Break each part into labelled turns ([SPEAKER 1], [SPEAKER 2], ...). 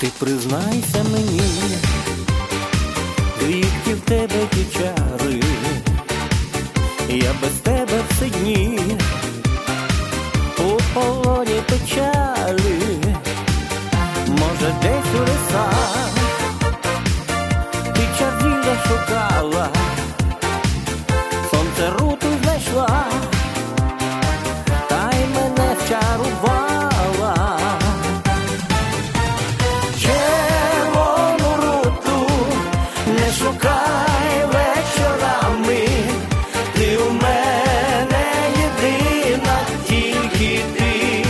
[SPEAKER 1] Ти признайся мені, звідки в тебе ті чари, я без тебе все дні у полоні печалі. Може, десь у лісах ти чарзілля шукала, сонце руту знайшла, та й мене вчарувала. Червону руту не шукай вечорами, ти у мене єдина, тільки ти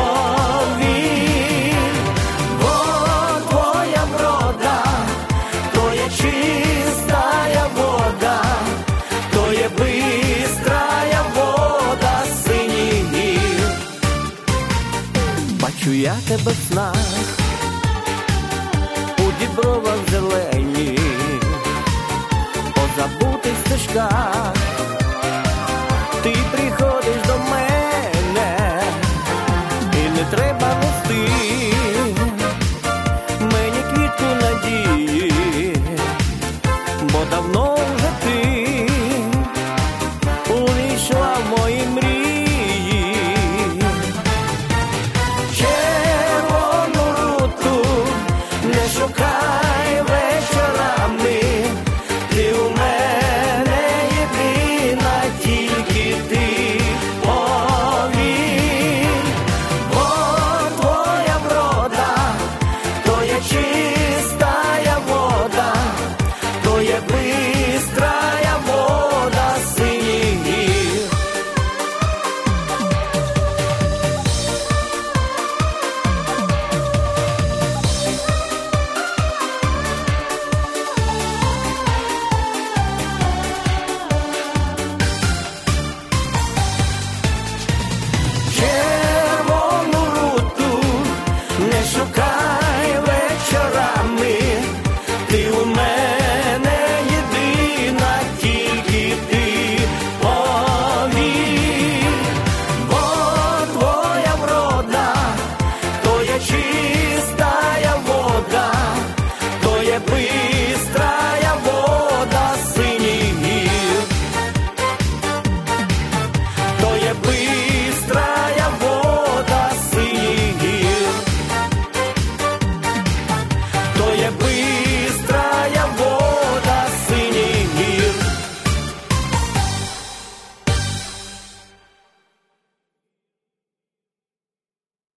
[SPEAKER 1] повір. Бо твоя врода, то є чистая вода, то є бистрая вода синіх гір. Бачу я тебе в снах, у дібровах зелені, по забутих стежках ти приходиш до мене.